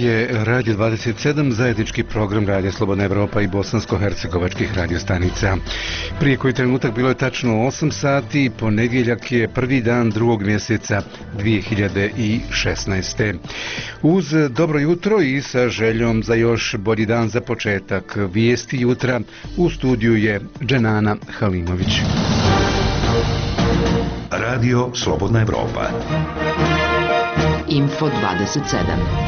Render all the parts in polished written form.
je Radio 27, zajednički program Radija Slobodna Evropa i bosansko-hercegovačkih radiostanica. Prije koji trenutak bilo je tačno 8 sati, ponedjeljak je prvi dan drugog mjeseca 2016. Uz dobro jutro i sa željom za još bolji dan za početak vijesti jutra, u studiju je Dženana Halimović. Radio Slobodna Evropa. Info 27.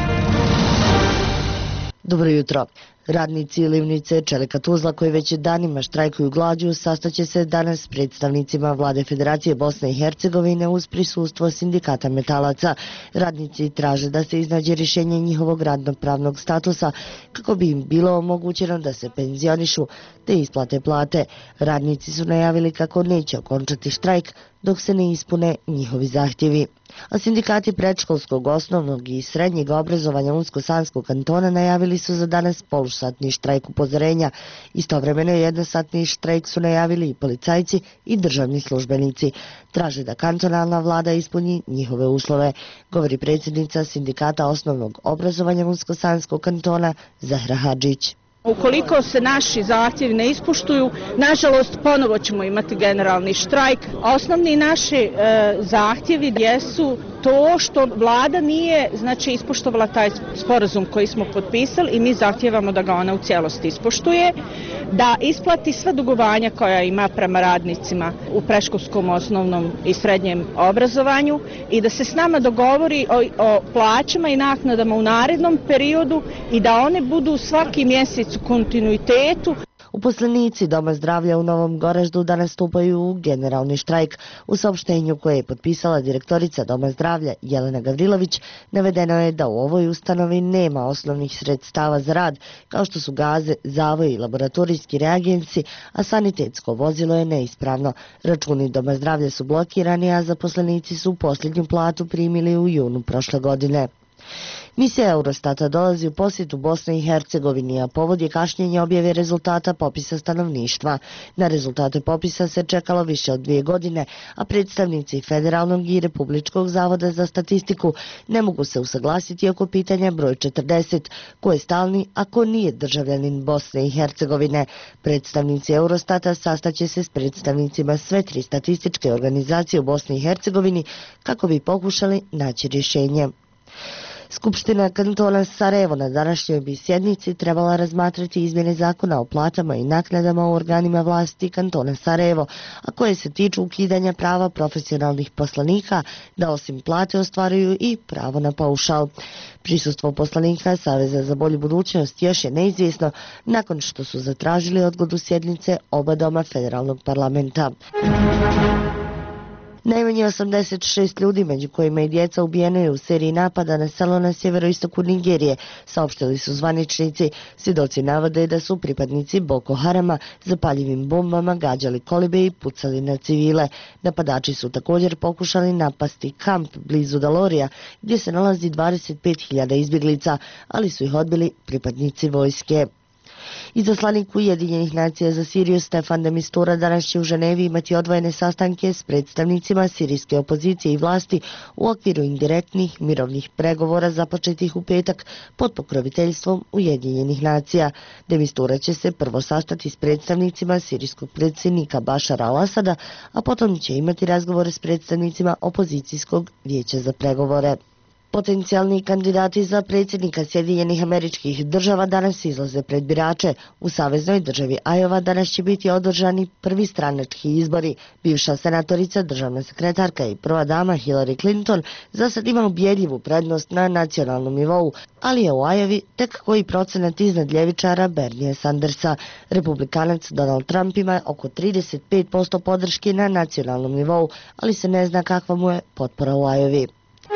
Dobro jutro. Radnici Livnice Čelika Tuzla koji već danima štrajkuju glađu sastaće se danas s predstavnicima Vlade Federacije Bosne i Hercegovine uz prisustvo sindikata metalaca. Radnici traže da se iznađe rješenje njihovog radnopravnog statusa kako bi im bilo omogućeno da se penzionišu te isplate plate. Radnici su najavili kako neće okončati štrajk dok se ne ispune njihovi zahtjevi. A sindikati predškolskog, osnovnog i srednjeg obrazovanja Unsko-Sanskog kantona najavili su za danas polušsatni štrajk upozorenja. Istovremeno jednosatni štrajk su najavili i policajci i državni službenici. Traže da kantonalna vlada ispuni njihove uslove, govori predsjednica sindikata osnovnog obrazovanja Unsko-Sanskog kantona Zahra Hadžić. Ukoliko se naši zahtjevi ne ispoštuju, nažalost ponovo ćemo imati generalni štrajk. Osnovni naši zahtjevi jesu to što vlada nije ispoštovala taj sporazum koji smo potpisali i mi zahtijevamo da ga ona u cijelosti ispoštuje, da isplati sva dugovanja koja ima prema radnicima u predškolskom, osnovnom i srednjem obrazovanju i da se s nama dogovori o plaćama i naknadama u narednom periodu i da one budu svaki mjesec u kontinuitetu. Uposlenici Doma zdravlja u Novom Goraždu danas stupaju u generalni štrajk. U saopštenju koje je potpisala direktorica Doma zdravlja Jelena Gavrilović navedeno je da u ovoj ustanovi nema osnovnih sredstava za rad, kao što su gaze, zavoj i laboratorijski reagensi, a sanitetsko vozilo je neispravno. Računi Doma zdravlja su blokirani, a zaposlenici su posljednju platu primili u junu prošle godine. Misija Eurostata dolazi u posjetu Bosne i Hercegovini, a povod je kašnjenje objave rezultata popisa stanovništva. Na rezultate popisa se čekalo više od 2 godine, a predstavnici Federalnog i Republičkog zavoda za statistiku ne mogu se usaglasiti oko pitanja broj 40, ko je stalni, a ko nije državljanin Bosne i Hercegovine. Predstavnici Eurostata sastaće se s predstavnicima sve 3 statističke organizacije u Bosni i Hercegovini kako bi pokušali naći rješenje. Skupština kantona Sarajevo na današnjoj bi sjednici trebala razmatrati izmjene zakona o platama i naknadama u organima vlasti kantona Sarajevo, a koje se tiču ukidanja prava profesionalnih poslanika da osim plate ostvaruju i pravo na paušal. Prisustvo poslanika Saveza za bolju budućnost još je neizvjesno nakon što su zatražili odgodu sjednice oba doma federalnog parlamenta. Najmanje 86 ljudi, među kojima i djeca, ubijeno je u seriji napada na selo na sjeveroistoku Nigerije, saopštili su zvaničnici. Svjedoci navode da su pripadnici Boko Harama zapaljivim bombama gađali kolibe i pucali na civile. Napadači su također pokušali napasti kamp blizu Dalorija, gdje se nalazi 25.000 izbjeglica, ali su ih odbili pripadnici vojske. Izaslanik Ujedinjenih nacija za Siriju Stefan de Mistura danas će u Ženevi imati odvojene sastanke s predstavnicima sirijske opozicije i vlasti u okviru indirektnih mirovnih pregovora započetih u petak pod pokroviteljstvom Ujedinjenih nacija. De Mistura će se prvo sastati s predstavnicima sirijskog predsjednika Bašara al-Asada, a potom će imati razgovore s predstavnicima opozicijskog vijeća za pregovore. Potencijalni kandidati za predsjednika Sjedinjenih Američkih Država danas izlaze pred birače. U saveznoj državi Iowa danas će biti održani prvi stranački izbori. Bivša senatorica, državna sekretarka i prva dama Hillary Clinton za sad ima ubjedljivu prednost na nacionalnom nivou, ali je u Iowi tek koji procenat iznad ljevičara Bernie Sandersa. Republikanac Donald Trump ima oko 35% podrške na nacionalnom nivou, ali se ne zna kakva mu je potpora u Iowi.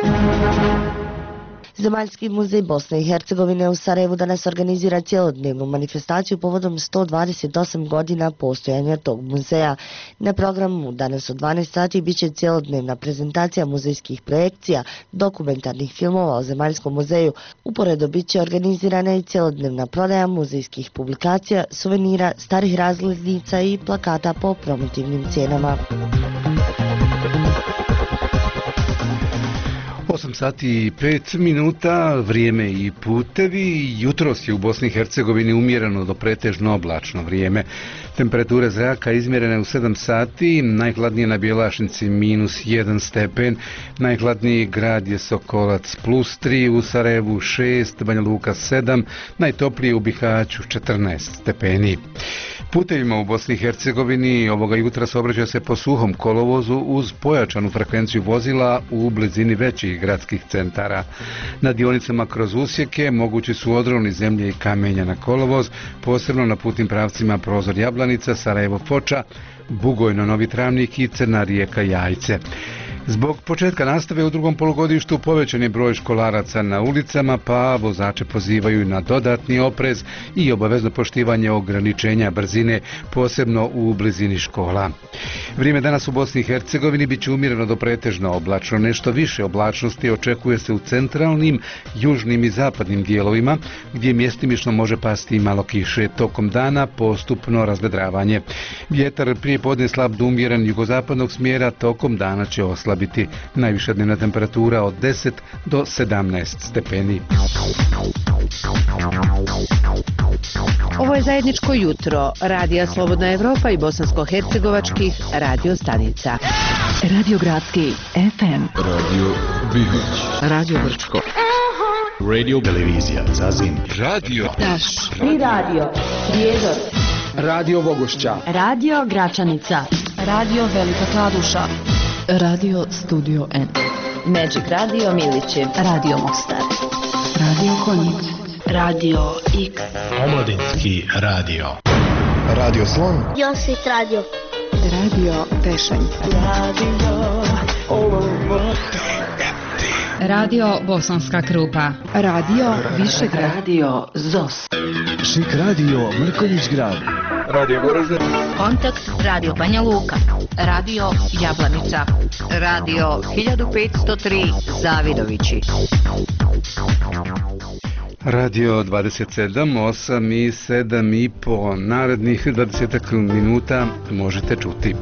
Zemaljski muzej Bosne i Hercegovine u Sarajevu danas organizira cjelodnevnu manifestaciju povodom 128 godina postojanja tog muzeja. Na programu danas od 12 sati bit će cjelodnevna prezentacija muzejskih projekcija, dokumentarnih filmova o Zemaljskom muzeju. Uporedo bit će organizirana i cjelodnevna prodaja muzejskih publikacija, suvenira, starih razglednica i plakata po promotivnim cijenama. 8 sati i 5 minuta, vrijeme i putevi. Jutros je u Bosni i Hercegovini umjereno do pretežno oblačno vrijeme. Temperature zraka izmjerene u 7 sati, najhladnije na Bjelašnici -1 stepen, najhladniji grad je Sokolac +3, u Sarajevu 6, Banja Luka 7, najtoplije u Bihaću 14 stepeni. Putevima u Bosni i Hercegovini ovoga jutra saobraća se po suhom kolovozu uz pojačanu frekvenciju vozila u blizini većih gradskih centara. Na dionicama kroz usjeke mogući su odroni zemlje i kamenja na kolovoz, posebno na putnim pravcima Prozor Jablanica, Sarajevo Foča, Bugojno Novi Travnik i Crna Rijeka Jajce. Zbog početka nastave u drugom polugodištu povećan je broj školaraca na ulicama, pa vozače pozivaju na dodatni oprez i obavezno poštivanje ograničenja brzine, posebno u blizini škola. Vrijeme danas u Bosni i Hercegovini bit će umjereno do pretežno oblačno. Nešto više oblačnosti očekuje se u centralnim, južnim i zapadnim dijelovima, gdje mjestimično može pasti i malo kiše. Tokom dana postupno razvedravanje. Vjetar prije podne slab do umjeren jugozapadnog smjera, tokom dana će oslabiti. Najviša dnevna temperatura od 10 do 17 stepeni. Ovo je zajedničko jutro Radija Slobodna Evropa i bosansko-hercegovačkih radio stanica. Radio Gradski FM, Radio Bihoć, Radio Brčko, Radio Televizija Zazin, Radio Taš, Tri radio, Prijedor, Radio Vogošća, Radio Gračanica, Radio Velika Kladuša, Radio Studio N, Magic Radio Milići, Radio Mostar, Radio Konjic, Radio X, Omladinski radio. Radio Slon, Josit Radio, Radio Tešanj, Radio Bosanska Krupa, Radio Višegrad, Radio ZOS, Šik radio Mrkonjić grad. Radio Goražde, Kontakt Radio Banja Luka, Radio Jablanica, Radio 1503 Zavidovići, Radio 27, 8 i 7 i po narednih 20 minuta možete čuti.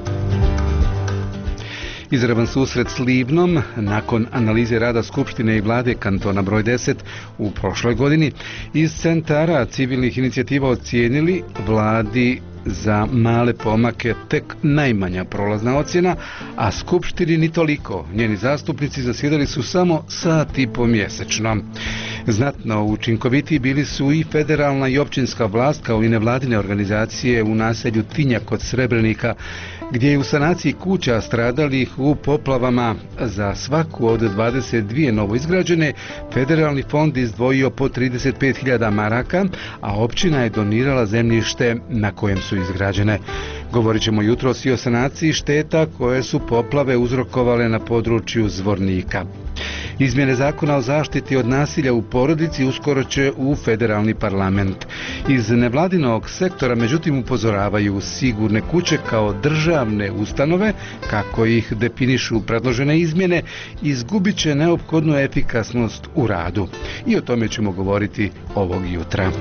Izravan susret s Livnom nakon analize rada Skupštine i vlade kantona broj 10 u prošloj godini iz centara civilnih inicijativa ocijenili vladi za male pomake tek najmanja prolazna ocjena, a Skupštini ni toliko. Njeni zastupnici zasjedali su samo sat i po mjesečno. Znatno učinkovitiji bili su i federalna i općinska vlast kao i nevladine organizacije u naselju Tinjak kod Srebrenika, gdje je u sanaciji kuća stradalih u poplavama za svaku od 22 novoizgrađene federalni fond izdvojio po 35.000 maraka, a općina je donirala zemljište na kojem su izgrađene. Govorit ćemo jutros i o sanaciji šteta koje su poplave uzrokovale na području Zvornika. Izmjene zakona o zaštiti od nasilja u porodici uskoro će u federalni parlament. Iz nevladinog sektora međutim upozoravaju sigurne kuće kao državne ustanove, kako ih definišu predložene izmjene, izgubit će neophodnu efikasnost u radu. I o tome ćemo govoriti ovog jutra.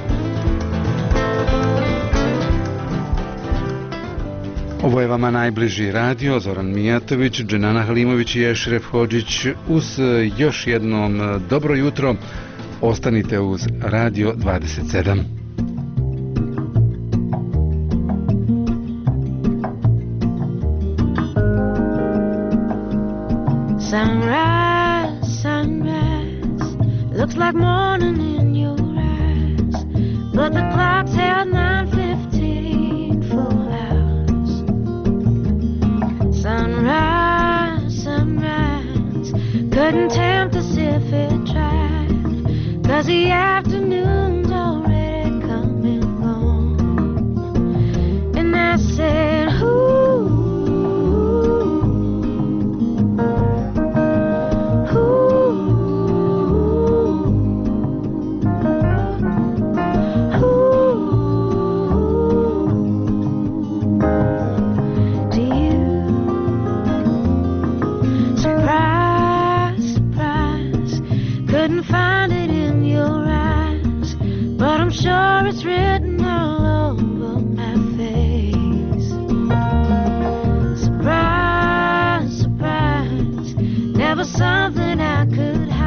Ovo je vama najbliži radio, Zoran Mijatović, Dženana Halimović i Ešref Hodžić uz još jednom dobro jutro. Ostanite uz Radio 27. Sunrise, sunrise, looks like morning in your eyes, but the clock's held 9:15 full hours. Sunrise, sunrise, couldn't tempt us if it tried, 'cause the afternoon's already come and gone. And I said, ooh, sure it's written all over my face. Surprise, surprise, never something I could hide.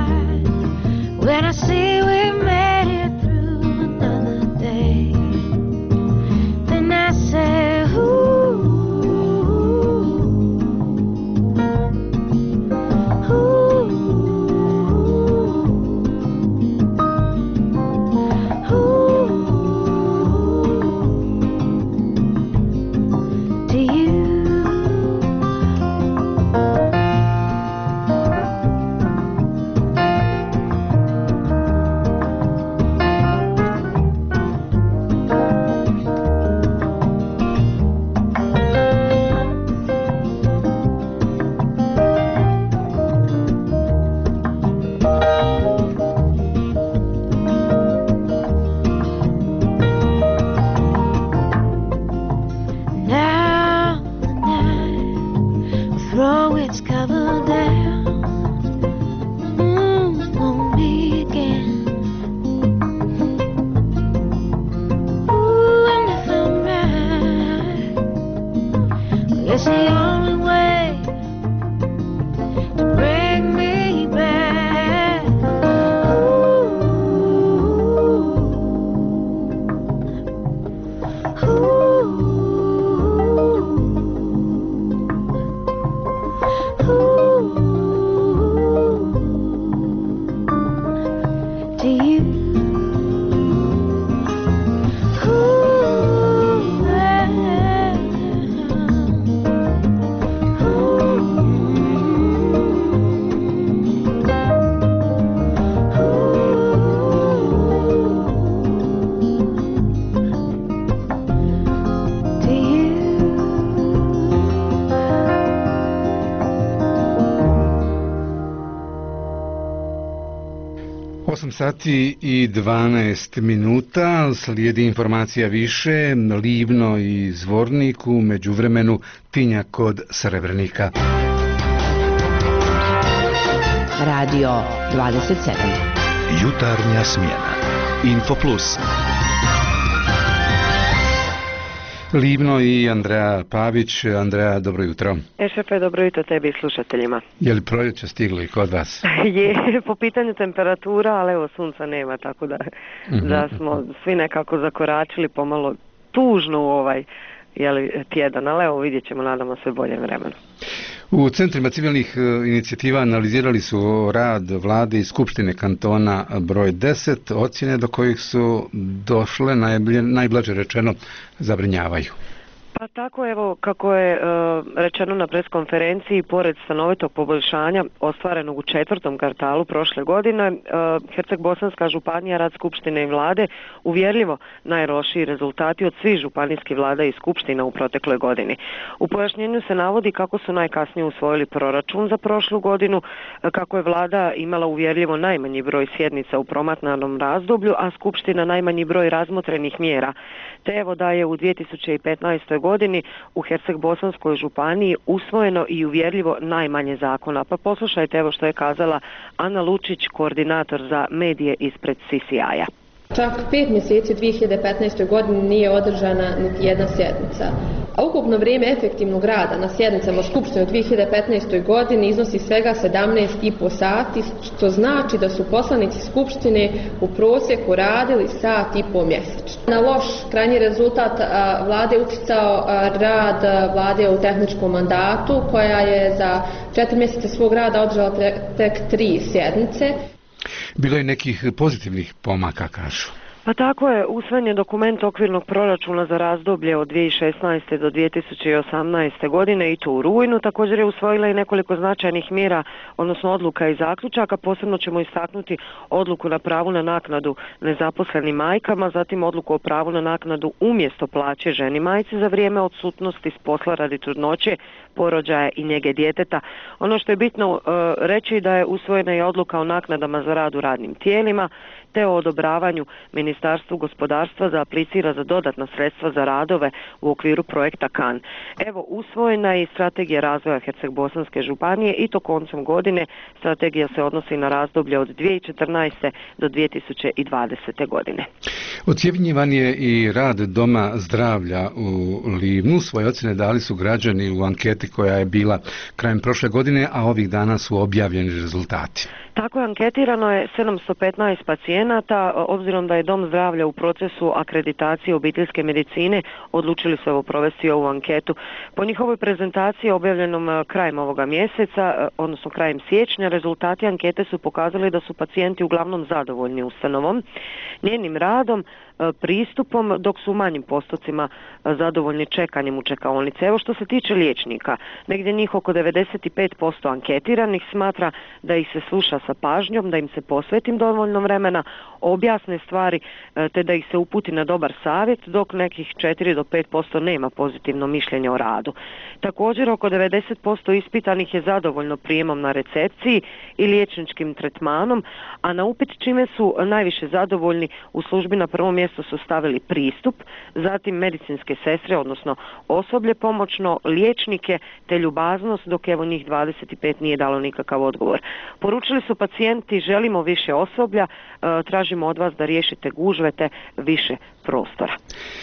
8 sati i 12 minuta, slijedi informacija više, Livno i Zvornik, u međuvremenu Tinjak kod Srebrenika. Radio 27. Jutarnja smjena. Info Plus. Livno i Andreja Pavić. Andreja, dobro jutro. Šefe, dobro jutro tebi i slušateljima. Je li proljeće stiglo i kod vas? Je, po pitanju temperatura, ali evo sunca nema, tako da smo svi nekako zakoračili pomalo tužno u ovaj tjedan, ali evo vidjet ćemo, nadamo se boljem vremenu. U centrima civilnih inicijativa analizirali su rad vlade i skupštine kantona broj 10, ocjene do kojih su došle najblaže rečeno zabrinjavaju. Pa tako, evo, kako je rečeno na preskonferenciji, pored stanovitog poboljšanja ostvarenog u 4. kvartalu prošle godine, Herceg-Bosanska županija, rad skupštine i vlade uvjerljivo najlošiji rezultati od svih županijskih vlada i skupština u protekloj godini. U pojašnjenju se navodi kako su najkasnije usvojili proračun za prošlu godinu, kako je vlada imala uvjerljivo najmanji broj sjednica u promatranom razdoblju, a skupština najmanji broj razmotrenih mjera. Te evo da je u 2015. godini u Herceg-Bosanskoj županiji usvojeno i uvjerljivo najmanje zakona. Pa poslušajte evo što je kazala Ana Lučić, koordinator za medije ispred CCI-a. Čak 5 mjeseci u 2015. godini nije održana niti jedna sjednica. A ukupno vrijeme efektivnog rada na sjednicama Skupštine u 2015. godini iznosi svega 17,5 sati, što znači da su poslanici Skupštine u prosjeku radili sat i pol mjesečno. Na loš krajnji rezultat vlade je utjecao rad vlade u tehničkom mandatu, koja je za 4 mjeseca svog rada održala tek 3 sjednice. Bilo je nekih pozitivnih pomaka, kažu. Pa tako je, usvojen je dokument okvirnog proračuna za razdoblje od 2016. do 2018. godine i to u rujnu. Također je usvojila i nekoliko značajnih mjera, odnosno odluka i zaključaka. Posebno ćemo istaknuti odluku na pravu na naknadu nezaposlenim majkama, zatim odluku o pravu na naknadu umjesto plaće ženi majci za vrijeme odsutnosti s posla radi trudnoće, porođaja i njege djeteta. Ono što je bitno reći da je usvojena i odluka o naknadama za rad u radnim tijelima, te o odobravanju Ministarstvu gospodarstva da aplicira za dodatna sredstva za radove u okviru projekta KAN. Evo, usvojena je i strategija razvoja Herceg-Bosanske županije i to koncem godine. Strategija se odnosi na razdoblje od 2014. do 2020. godine. Ocjenjivan je i rad Doma zdravlja u Livnu. Svoje ocjene dali su građani u anketi koja je bila krajem prošle godine, a ovih dana su objavljeni rezultati. Tako je, anketirano je 715 pacijenata. Obzirom da je Dom zdravlja u procesu akreditacije obiteljske medicine, odlučili su evo provesti ovu anketu. Po njihovoj prezentaciji objavljenom krajem ovoga mjeseca, odnosno krajem siječnja, rezultati ankete su pokazali da su pacijenti uglavnom zadovoljni ustanovom, njenim radom, pristupom, dok su u manjim postocima zadovoljni čekanjem u čekaonice. Evo što se tiče liječnika, negdje njih oko 95% anketiranih smatra da ih se sluša sa pažnjom, da im se posveti dovoljno vremena, objasne stvari te da ih se uputi na dobar savjet, dok nekih 4 do 5% nema pozitivno mišljenje o radu. Također oko 90% ispitanih je zadovoljno prijemom na recepciji i liječničkim tretmanom, a na upit čime su najviše zadovoljni u službi na prvom mjestu su stavili pristup, zatim medicinske sestre, odnosno osoblje pomoćno, liječnike te ljubaznost, dok evo njih 25 nije dalo nikakav odgovor. Poručili su pacijenti, želimo više osoblja, tražimo od vas da riješite gužve te više prostora.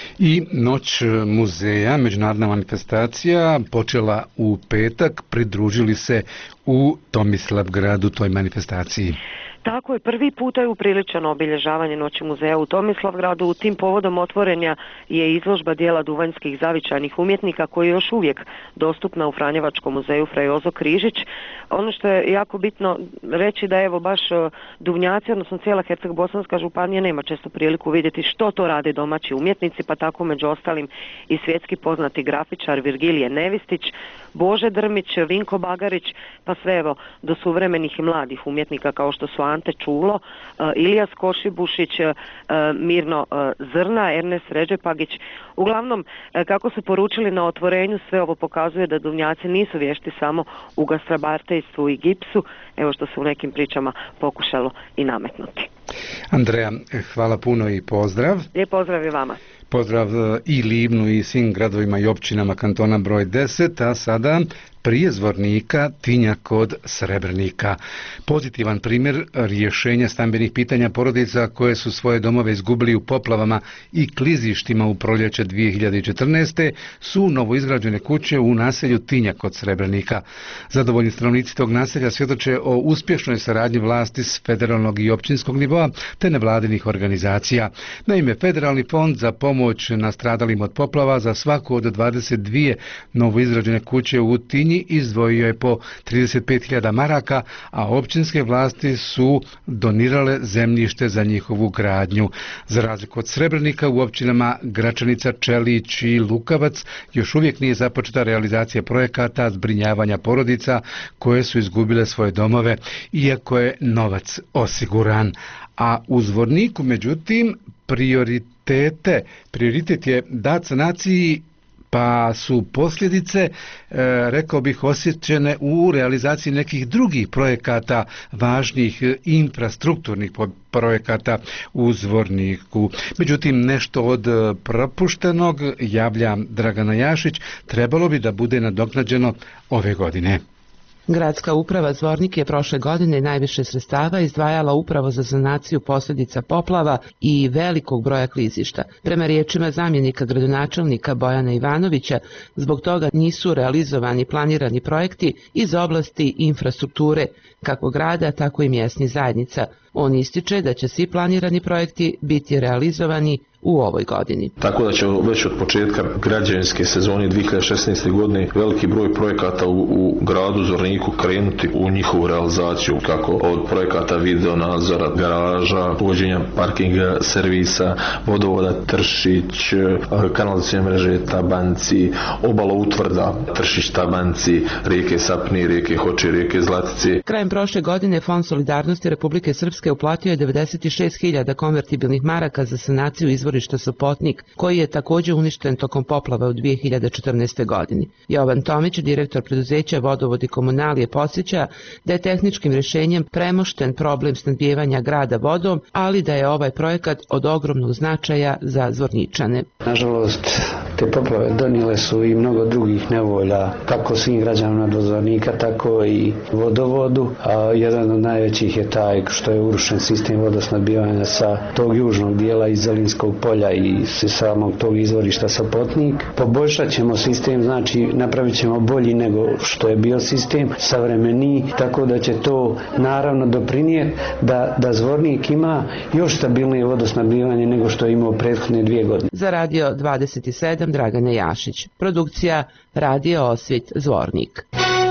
I Noć muzeja, međunarodna manifestacija, počela u petak, pridružili se u Tomislavgradu toj manifestaciji. Tako je, prvi puta je upriličeno obilježavanje Noći muzeja u Tomislavgradu. U tim povodom otvorenja je izložba dijela duvanjskih zavičajnih umjetnika koja je još uvijek dostupna u Franjevačkom muzeju Fra Jozo Križić. Ono što je jako bitno reći da evo baš duvnjaci, odnosno cijela Herceg-Bosanska županija nema često priliku vidjeti što to rade domaći umjetnici, pa tako među ostalim i svjetski poznati grafičar Virgilije Nevistić, Bože Drmić, Vinko Bagarić, pa sve evo do suvremenih i mladih umjetnika kao što su Ante Čulo, Ilijas Košibušić, Mirno Zrna, Ernest Ređepagić. Uglavnom, kako su poručili na otvorenju, sve ovo pokazuje da duvnjaci nisu vješti samo u gastrobardejstvu i gipsu, evo što se u nekim pričama pokušalo i nametnuti. Andreja, hvala puno i pozdrav. Lijep pozdrav i vama. Pozdrav i Livnu i svim gradovima i općinama kantona broj 10, a sada prije Zvornika Tinjak kod Srebrenika. Pozitivan primjer rješenja stambenih pitanja porodica koje su svoje domove izgubili u poplavama i klizištima u proljeće 2014. su novoizgrađene kuće u naselju Tinjak kod Srebrenika. Zadovoljni stanovnici tog naselja svjedoče o uspješnoj saradnji vlasti s federalnog i općinskog nivoa te nevladinih organizacija. Naime, Federalni fond za pomoć nastradalim od poplava za svaku od 22 novoizgrađene kuće u Tinji izdvojio je po 35.000 maraka, a općinske vlasti su donirale zemljište za njihovu gradnju. Za razliku od Srebrenika, u općinama Gračanica, Čelić i Lukavac još uvijek nije započeta realizacija projekata zbrinjavanja porodica koje su izgubile svoje domove, iako je novac osiguran. A u Zvorniku, međutim, prioritet je dat sanaciji, pa su posljedice, rekao bih, osjećene u realizaciji nekih drugih projekata, važnih infrastrukturnih projekata u Zvorniku. Međutim, nešto od propuštenog, javlja Dragana Jašić, trebalo bi da bude nadoknađeno ove godine. Gradska uprava Zvornik je prošle godine najviše sredstava izdvajala upravo za sanaciju posljedica poplava i velikog broja klizišta. Prema riječima zamjenika gradonačelnika Bojana Ivanovića, zbog toga nisu realizovani planirani projekti iz oblasti infrastrukture, kako grada, tako i mjesnih zajednica. On ističe da će svi planirani projekti biti realizovani u ovoj godini. Tako da će već od početka građevinske sezone 2016. godine veliki broj projekata u gradu Zvorniku krenuti u njihovu realizaciju, kako od projekata video nadzora, garaža, uvođenja parkinga, servisa, vodovoda Tršić, kanalizacijne mreže Tabanci, obala utvrda Tršić, Tabanci, rijeke Sapni, rijeke Hoče, rijeke Zlatice. Krajem prošle godine Fond solidarnosti Republike Srpske uplatio je 96.000 konvertibilnih maraka za sanaciju izvorišta Sopotnik, koji je također uništen tokom poplava u 2014. godini. Jovan Tomić, direktor preduzeća Vodovod i komunalije, podsjeća da je tehničkim rješenjem premošten problem snabdijevanja grada vodom, ali da je ovaj projekat od ogromnog značaja za Zvorničane. Nažalost, te poplave donijele su i mnogo drugih nevolja, kako svim građanima Zvornika, tako i vodovodu, a jedan od najvećih je taj što je urušen sistem vodosnabdijevanja sa tog južnog dijela iz Zelinskog polja i samog tog izvorišta Sopotnik. Poboljšat ćemo sistem, znači napravit ćemo bolji nego što je bio sistem, savremeniji, tako da će to naravno doprinijeti da Zvornik ima još stabilnije vodosnabdijevanje nego što je imao prethodne 2 godine. Za Radio 27 Dragana Jašić. Produkcija Radio Osvit Zvornik.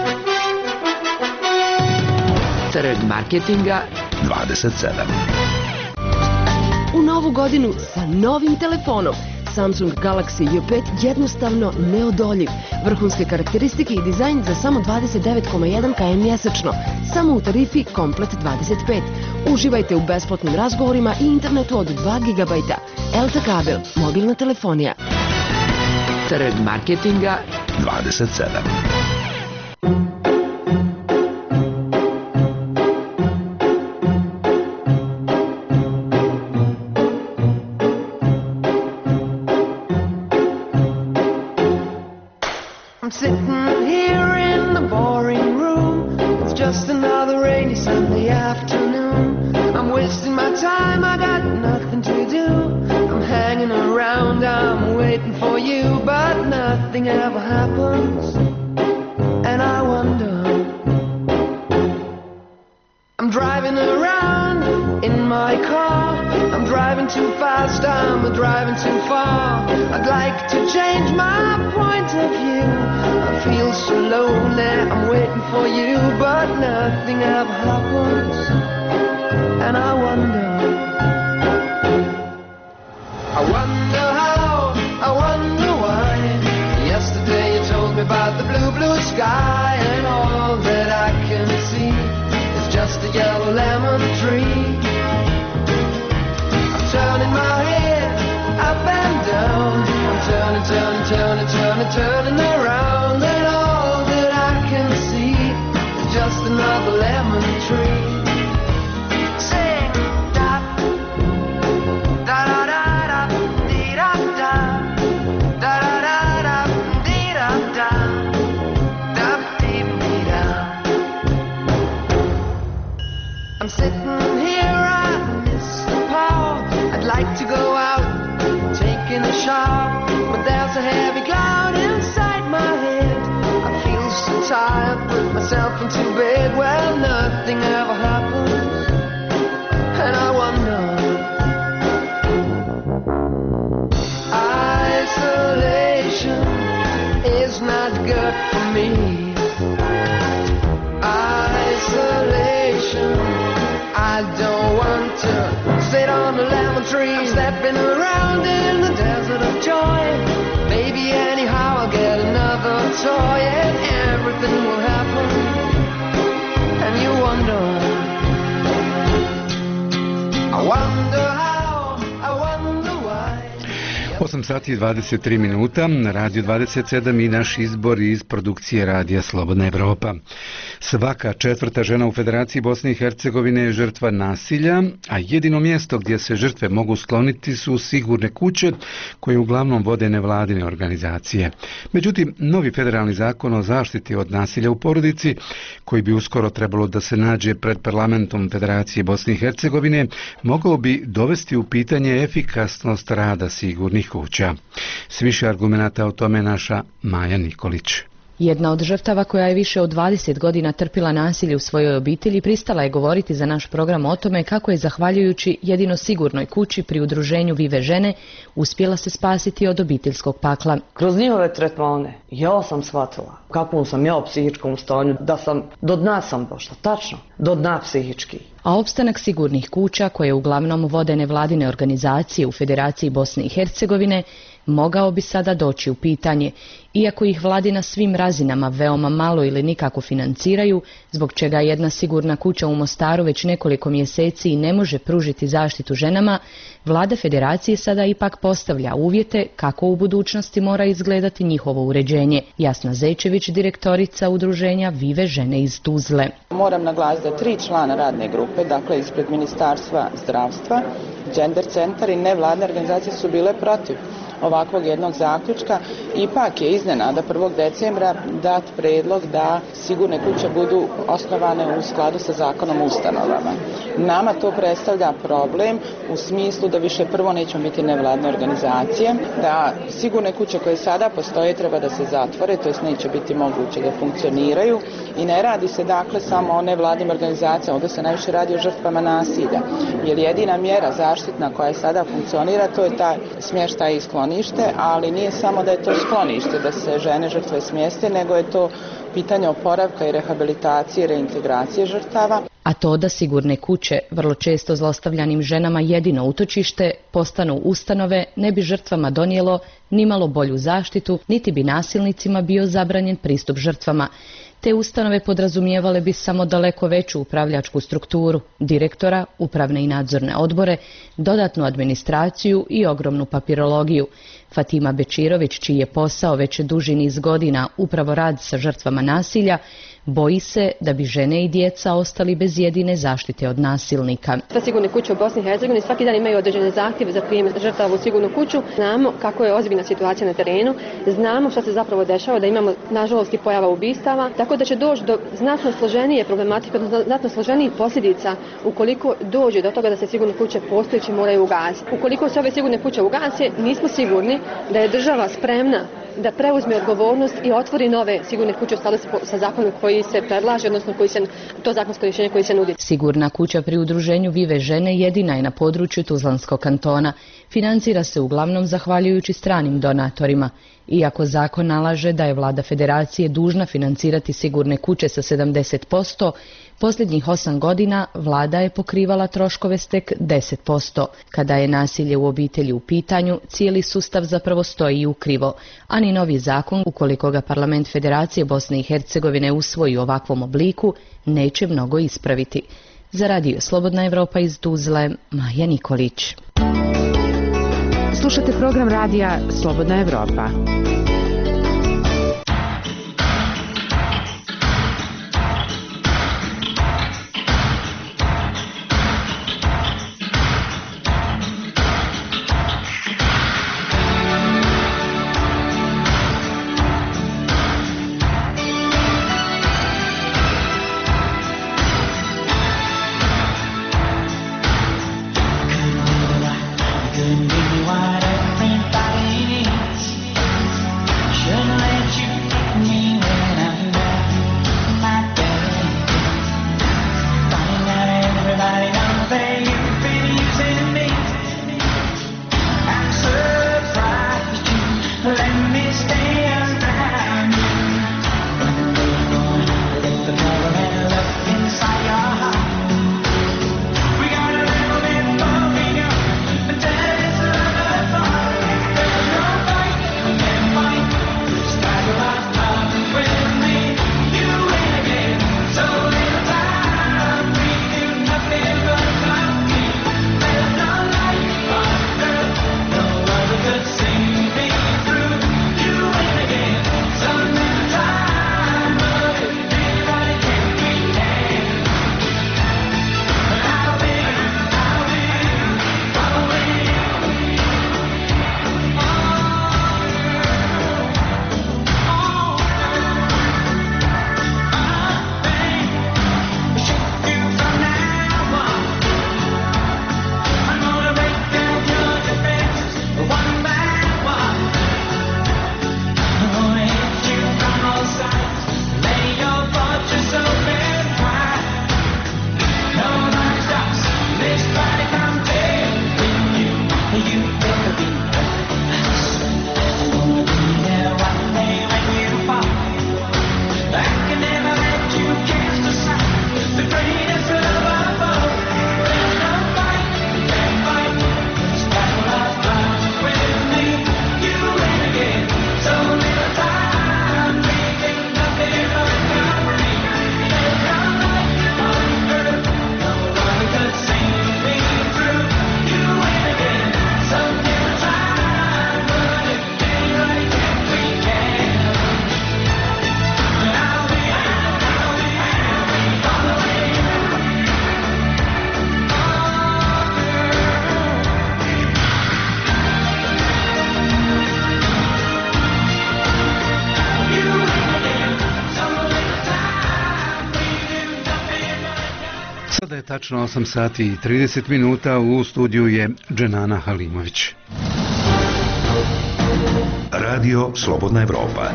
Trg marketinga 27. U novu godinu sa novim telefonom. Samsung Galaxy J5 jednostavno neodoljiv. Vrhunske karakteristike i dizajn za samo 29,1 km mjesečno. Samo u tarifi Komplet 25. Uživajte u besplatnim razgovorima i internetu od 2 GB. Elta kabel, mobilna telefonija. Trg marketinga 27. I'm sitting here in the boring room. It's just another rainy Sunday afternoon. I'm wasting my time, I got nothing to do. I'm hanging around, I'm waiting for you, but nothing ever happens. And I wonder, I'm driving around in my car. I'm driving too fast, I'm driving too far. I'd like to change my point of view. I feel so lonely, I'm waiting for you, but nothing ever happens. And I wonder how, I wonder why. Yesterday you told me about the blue, blue sky, and all that I can see is just a yellow lemon tree. I'm turning my head up and down. I'm turning, turning, turning, turning, turning around, and all that I can see is just another lemon tree. off into bed. Well, nothing ever happens, and I wonder. Isolation is not good for me. Isolation, I don't want to sit on a lemon tree, stepping around in the desert of joy. Maybe anyhow I'll get another toy and everything will happen, and you wonder. I wonder how, I wonder why. 8 sati i 23 minuta, Radio 27 i naš izbor iz produkcije Radija Slobodna Evropa. Svaka četvrta žena u Federaciji Bosne i Hercegovine je žrtva nasilja, a jedino mjesto gdje se žrtve mogu skloniti su sigurne kuće koje uglavnom vode nevladine organizacije. Međutim, novi federalni zakon o zaštiti od nasilja u porodici, koji bi uskoro trebalo da se nađe pred parlamentom Federacije Bosne i Hercegovine, mogao bi dovesti u pitanje efikasnost rada sigurnih kuća. S više argumenata o tome naša Maja Nikolić. Jedna od žrtava koja je više od 20 godina trpila nasilje u svojoj obitelji pristala je govoriti za naš program o tome kako je zahvaljujući jedino sigurnoj kući pri udruženju Vive žene uspjela se spasiti od obiteljskog pakla. Kroz njihove tretmane ja sam shvatila kakvom sam ja u psihičkom stanju, da sam do dna sam došla, tačno, do dna psihički. A opstanak sigurnih kuća koje uglavnom vode nevladine organizacije u Federaciji Bosne i Hercegovine mogao bi sada doći u pitanje, iako ih vladi na svim razinama veoma malo ili nikako financiraju, zbog čega jedna sigurna kuća u Mostaru već nekoliko mjeseci ne može pružiti zaštitu ženama, vlada Federacije sada ipak postavlja uvjete kako u budućnosti mora izgledati njihovo uređenje. Jasna Zečević, direktorica udruženja Vive žene iz Tuzle. Moram naglasiti da 3 člana radne grupe, dakle ispred Ministarstva zdravstva, Gender centar i nevladne organizacije su bile protiv ovakvog jednog zaključka. Ipak je iznenada 1. decembra dat predlog da sigurne kuće budu osnovane u skladu sa zakonom o ustanovama. Nama to predstavlja problem u smislu da više prvo nećemo biti nevladne organizacije, da sigurne kuće koje sada postoje treba da se zatvore, to jest neće biti moguće da funkcioniraju i ne radi se dakle samo o nevladnim organizacijama, ovdje se najviše radi o žrtvama nasilja, jer jedina mjera zaštitna koja sada funkcionira to je taj smještaj i sklonište, ali nije samo da je to sklonište, da se žene žrtve smjeste, nego je to pitanje oporavka i rehabilitacije i reintegracije žrtava. A to da sigurne kuće, vrlo često zlostavljanim ženama jedino utočište, postanu ustanove, ne bi žrtvama donijelo nimalo bolju zaštitu, niti bi nasilnicima bio zabranjen pristup žrtvama. Te ustanove podrazumijevale bi samo daleko veću upravljačku strukturu, direktora, upravne i nadzorne odbore, dodatnu administraciju i ogromnu papirologiju. Fatima Bečirović, čiji je posao već duži niz godina upravo rad sa žrtvama nasilja, boji se da bi žene i djeca ostali bez jedine zaštite od nasilnika. Sve sigurne kuće u Bosni i Hercegovini svaki dan imaju određene zahtjeve za prijem žrtava u sigurnu kuću. Znamo kako je ozbiljna situacija na terenu, znamo što se zapravo dešava, da imamo nažalost i pojava ubistava, tako da će doći do znatno složenije problematike, do znatno složenijih posljedica ukoliko dođe do toga da se sigurne kuće postojeće moraju ugasiti. Ukoliko se ove sigurne kuće ugase, nismo sigurni da je država spremna da preuzme odgovornost i otvori nove sigurne kuće u skladu sa zakonom koji se predlaže, odnosno to zakonsko rješenje koji se nudi. Sigurna kuća pri udruženju Vive žene jedina je na području Tuzlanskog kantona. Financira se uglavnom zahvaljujući stranim donatorima. Iako zakon nalaže da je vlada Federacije dužna financirati sigurne kuće sa 70%, posljednjih 8 godina vlada je pokrivala troškove s tek 10%. Kada je nasilje u obitelji u pitanju, cijeli sustav zapravo stoji ukrivo, a ni novi zakon, ukoliko ga parlament Federacije Bosne i Hercegovine usvoji u ovakvom obliku, neće mnogo ispraviti. Za Radio Slobodna Evropa iz Tuzle, Maja Nikolić. Slušate program radija Slobodna Evropa. What everybody needs. tačno 8 sati i 30 minuta, u studiju je Dženana Halimović. Radio Slobodna Evropa.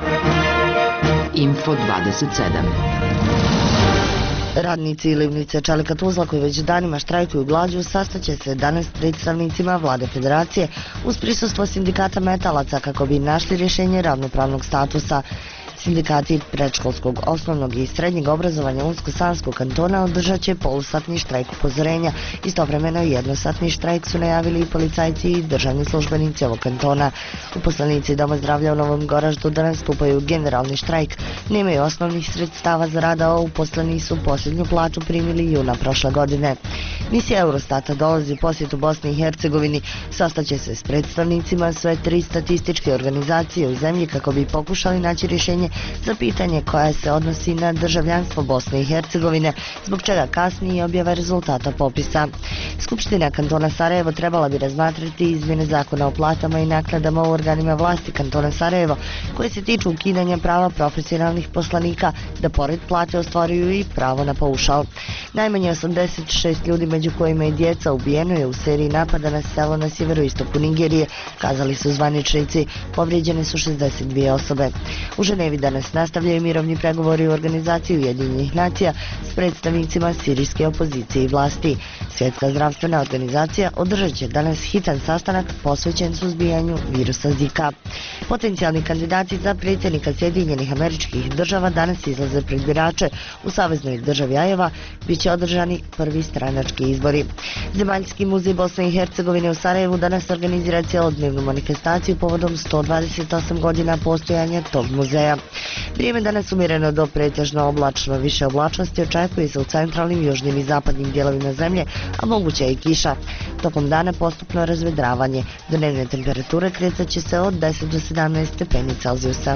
Info 27. Radnici Livnice Čelika Tuzla koji već danima štrajkuju glađu sastaće se danas s predstavnicima Vlade Federacije uz prisustvo sindikata metalaca kako bi našli rješenje ravnopravnog statusa. Sindikati predškolskog, osnovnog i srednjeg obrazovanja Unsko-Sanskog kantona održat će polusatni štrajk upozorenja. Istovremeno jednosatni štrajk su najavili i policajci i državni službenici ovog kantona. Uposlenici Doma zdravlja u Novom Goraždu danas stupaju u generalni štrajk. Nemaju osnovnih sredstava za rad, a uposleni su posljednju plaću primili juna prošle godine. Misija Eurostata dolazi u posjetu Bosni i Hercegovini. Sastaće se s predstavnicima sve 3 statističke organizacije u zemlji kako bi pokušali naći rješenje za pitanje koja se odnosi na državljanstvo Bosne i Hercegovine, zbog čega kasni i objava rezultata popisa. Skupština kantona Sarajevo trebala bi razmatrati izmjene zakona o platama i naknadama u organima vlasti kantona Sarajevo, koje se tiču ukidanja prava profesionalnih poslanika da pored plate ostvaruju i pravo na paušal. Najmanje 86 ljudi, među kojima i djeca, ubijeno je u seriji napada na selo na sjeveroistoku Nigerije, kazali su zvaničnici. Povrijeđene su 62 osobe. U Ženevi danas nastavljaju mirovni pregovori u organizaciji Ujedinjenih nacija s predstavnicima sirijske opozicije i vlasti. Svjetska zdravstvena organizacija održat će danas hitan sastanak posvećen suzbijanju virusa Zika. Potencijalni kandidati za predsjednika Sjedinjenih Američkih Država danas izlaze pred birače. U saveznoj državi Ajova bit će održani prvi stranački izbori. Zemaljski muzej Bosne i Hercegovine u Sarajevu danas organizira cjelodnevnu manifestaciju povodom 128 godina postojanja tog muzeja. Vrijeme danas umjereno do pretežno oblačno, više oblačnosti očekuje se u centralnim, južnim i zapadnim dijelovima zemlje, a moguća je i kiša. Tokom dana postupno razvedravanje. Dnevne temperature krecat će se od 10 do 17 stepeni Celzijusa.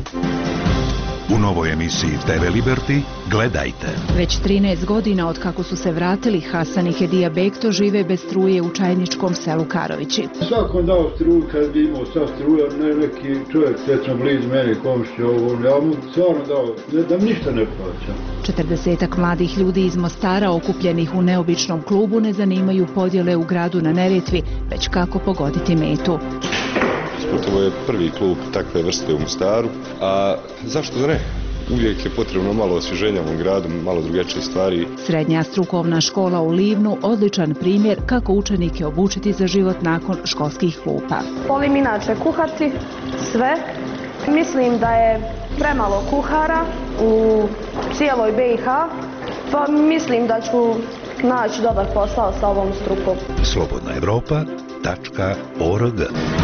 U novoj emisiji TV Liberty gledajte. Već 13 godina od kako su se vratili Hasan i Hedija Bekto žive bez struje u čajničkom selu Karovići. Svakom dao struju kad bi imao sa struja, neki čovjek srećan blizu mene, komšće ovom, ja mu stvarno dao, da ništa ne plaća. 40-ak mladih ljudi iz Mostara okupljenih u neobičnom klubu ne zanimaju podjele u gradu na Neretvi, već kako pogoditi metu. Ovo je prvi klub takve vrste u Mostaru, a zašto da ne? Uvijek je potrebno malo osvježenja u gradu, malo drugačije stvari. Srednja strukovna škola u Livnu odličan primjer kako učenike obučiti za život nakon školskih klupa. Volim inače kuhati sve. Mislim da je premalo kuhara u cijeloj BiH, pa mislim da ću naći dobar posao sa ovom strukom. slobodnaevropa.org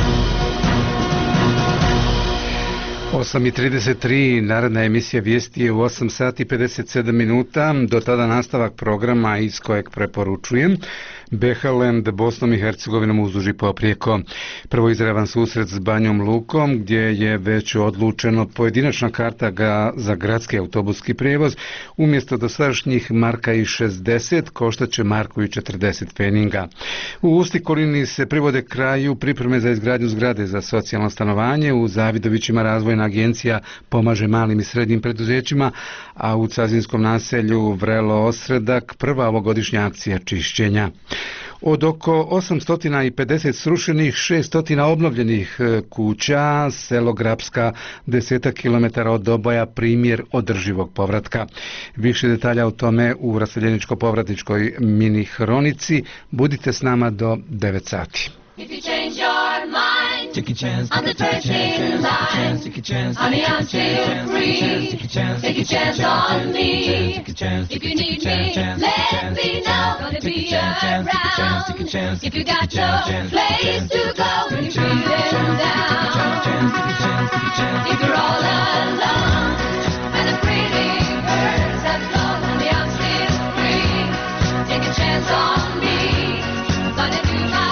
8:33, naredna emisija vijesti je u 8 sati 57 minuta, do tada nastavak programa iz kojeg preporučujem Behaland Bosnom i Hercegovinom uzduž i poprijeko. Prvo izravan susret s Banjom Lukom gdje je već odlučeno pojedinačna karta za gradski autobuski prijevoz umjesto dosadašnjih marka i 60 koštaće marku i 40 pfeninga. U Ustikolini se privode kraju pripreme za izgradnju zgrade za socijalno stanovanje. U Zavidovićima razvojna agencija pomaže malim i srednjim preduzećima, a u Cazinskom naselju Vrelo Osredak prva ovogodišnja akcija čišćenja. Od oko 850 srušenih, 600 obnovljenih kuća, selo Grapska 10 km od Doboja primjer održivog povratka. Više detalja o tome u raseljeničko-povratničkoj mini hronici. Budite s nama do 9 sati. If you change your mind, take a chance on the turning line. Honey, I'm still free. Take a chance on me. If you need me, let me know. Gonna be around. If you got no place to go when you're feeling down. If you're all alone and the pretty birds have flown, honey, I'm still free. Take a chance on me. I'm gonna do my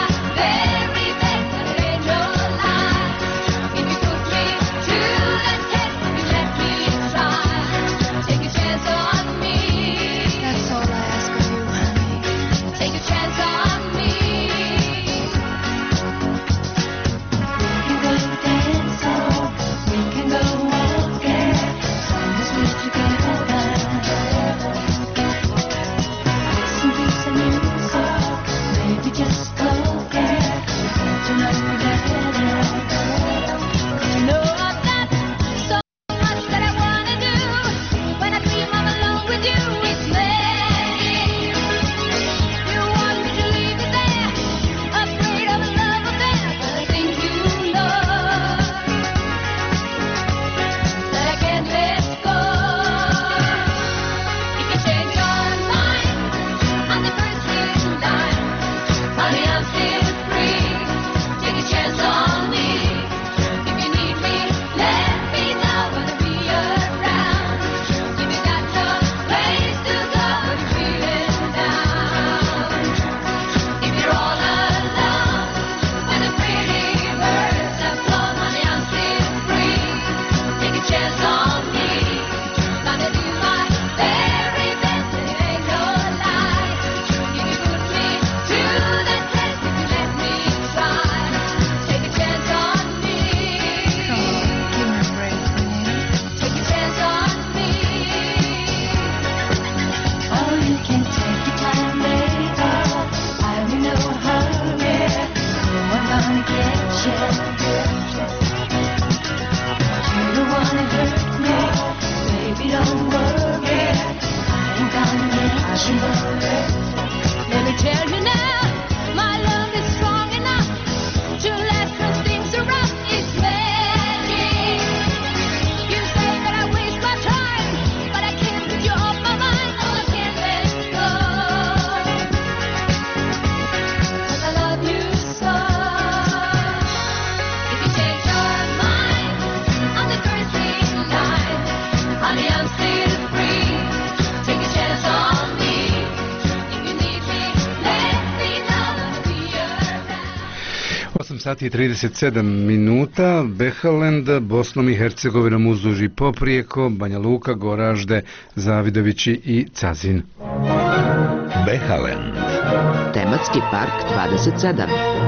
Let me tell you now, my love is strong enough to last when things are rough. It's magic. You say that I waste my time, but I can't put you off my mind. Oh, I can't let go, 'cause I love you so. If you change your mind on the first thing line, honey, I'm still free. Take a chance on me. If you need me, let me know. Be around. 8 sati i 37 minuta, Behalend, Bosnom i Hercegovinom uzduž i poprijeko, Banja Luka, Goražde, Zavidovići i Cazin. Behalend. Tematski park 27.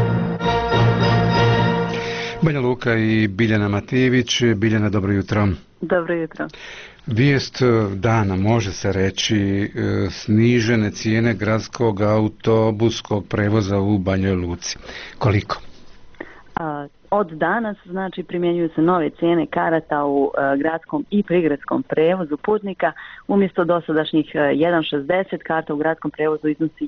Banja Luka i Biljana Matijević. Biljana, dobro jutro. Dobro jutro. Vijest dana, može se reći, snižene cijene gradskog autobuskog prevoza u Banjoj Luci. Koliko? Od danas, znači, primjenjuju se nove cijene karata u gradskom i prigradskom prevozu putnika. Umjesto dosadašnjih 1,60 karta u gradskom prevozu iznosi